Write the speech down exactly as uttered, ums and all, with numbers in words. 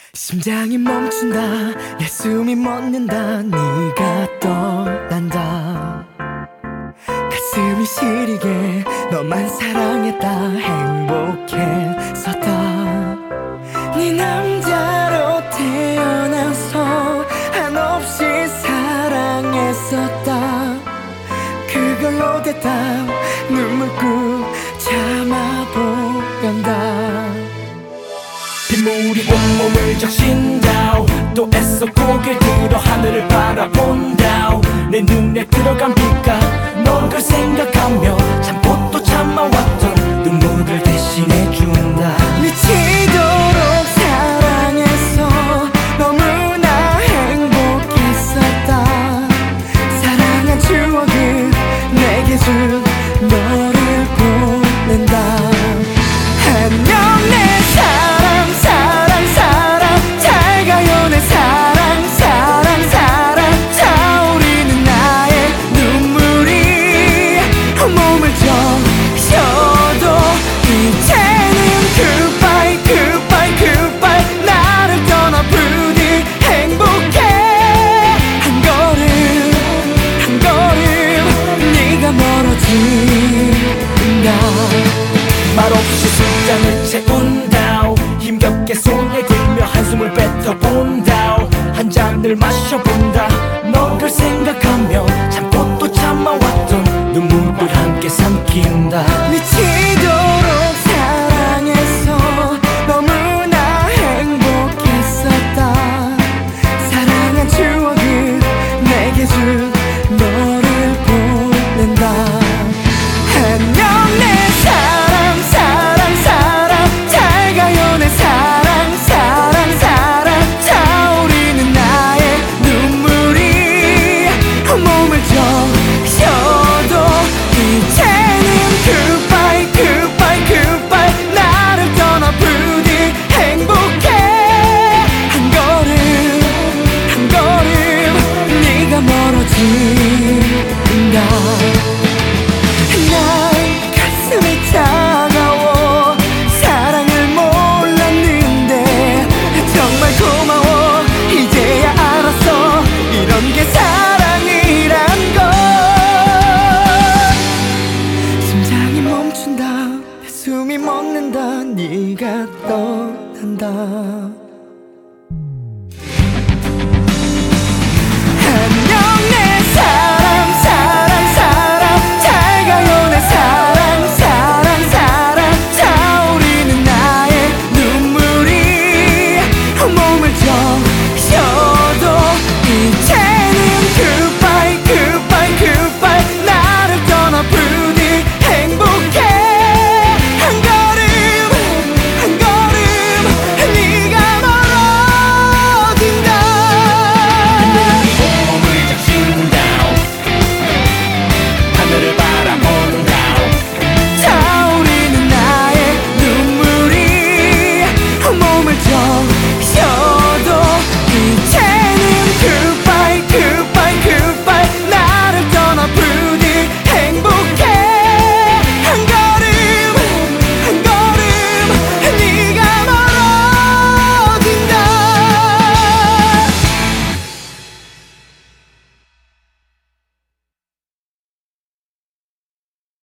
심장이 멈춘다, 내 숨이 멎는다, 네가 떠난다. 가슴이 시리게 너만 사랑했다, 행복했었다. 네 남자로 태어나서 한없이 사랑했었다. 그걸로 됐다, 눈물 꾹 참아보련다. 빗물이 온몸을 적신다. 또 애써 고개를 들어 하늘을 바라본다. 내 눈에 들어간 비가 너를 생각하며 참고 또 참아왔던 눈물을 대신해준다. 미치도록 사랑해서 너무나 행복했었다. 사랑한 추억을 내게 준 너를 보낸다. 안녕 내 사랑 사랑 사랑, 잘 가요 내 사랑 사랑 사랑. 차오르는 나의 눈물이 몸을 적셔도 이제는 goodbye goodbye goodbye. 나를 떠나 부디 행복해. 한 걸음 한 걸음 네가 멀어진다. 말없이 숫장을 채운다. 힘겹게 손에 들며 한숨을 뱉어본다. 한 잔을 마셔본다. 너를 생각하며 참고 또 참아왔던 눈물을 함께 삼킨다. 미치도록 사랑해서 너무나 행복했었다. 사랑한 추억을 내게 준 너를 보낸다. 안녕 내 사랑 사랑 사랑, 잘 가요 내 사랑 사랑 사랑. 차오르는 나의 눈물이 몸을 적셔도 이제는 goodbye goodbye goodbye. 나를 떠나 부디 행복해. 한 걸음 한 걸음 네가 멀어진다. 난 가슴이 차가워 사랑을 몰랐는데 정말 고마워. 이제야 알았어, 이런 게 사랑이란 걸. 심장이 멈춘다, 내 숨이 멎는다, 네가 떠난다.